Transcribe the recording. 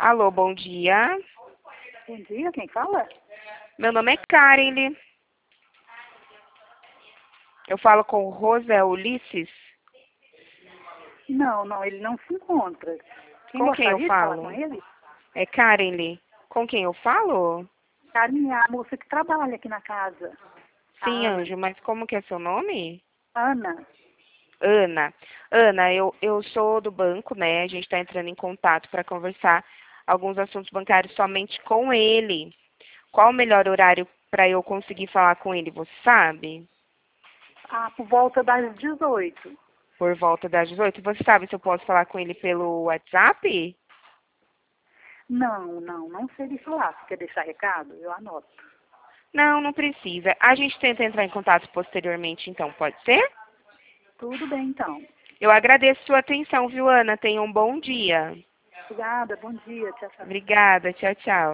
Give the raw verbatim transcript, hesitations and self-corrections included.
Alô, bom dia. Bom dia, quem fala? Meu nome é Karen. Eu falo com o José Ulisses. Não, não, ele não se encontra. Quem Com quem eu gostaria de falar com falo? ele? É Karen. Com quem eu falo? Karen é a moça que trabalha aqui na casa. A Sim, Ana. Anjo, mas como que é seu nome? Ana, Ana. Ana, eu, eu sou do banco, né? A gente está entrando em contato para conversar alguns assuntos bancários somente com ele. Qual o melhor horário para eu conseguir falar com ele, você sabe? ah, por volta das dezoito. Por volta das dezoito. Você sabe se eu posso falar com ele pelo WhatsApp? Não, não, não sei lhe falar. Se quer deixar recado, eu anoto. Não, não precisa. A gente tenta entrar em contato posteriormente, então, pode ser? Tudo bem, então. Eu agradeço sua atenção, viu, Ana? Tenha um bom dia. Obrigada, bom dia, tchau, tchau. Obrigada. Tchau, tchau.